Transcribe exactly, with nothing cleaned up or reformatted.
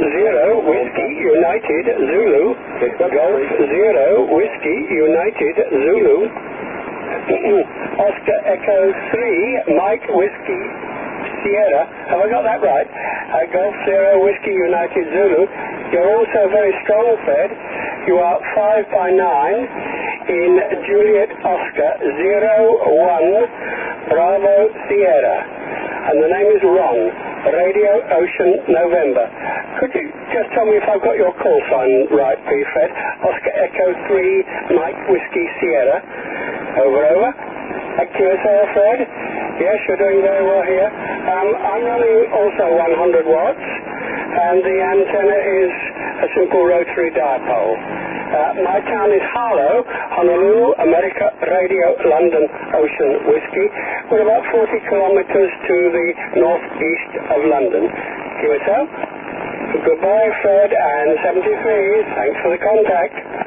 Zero Whiskey United Zulu. Golf Zero Whiskey United Zulu. Oscar Echo three Mike Whiskey Sierra. Have I got that right? Uh, Golf Zero Whiskey United Zulu. You're also very strong, Fred. You are five by nine in Juliet Oscar Zero One Bravo Sierra. And the name is Ron, Radio Ocean November. Could you just tell me if I've got your call sign right, please, Fred? Oscar Echo three Mike Whiskey Sierra. Over, over. At Q S L, Fred? Yes, you're doing very well here. Um, I'm running also one hundred watts, and the antenna is a simple rotary dipole. Uh, my town is Harlow, Honolulu, America, Radio London Ocean Whiskey. We're about forty kilometers to the northeast of London. Q S L? Goodbye, Fred, and seventy-three. Thanks for the contact.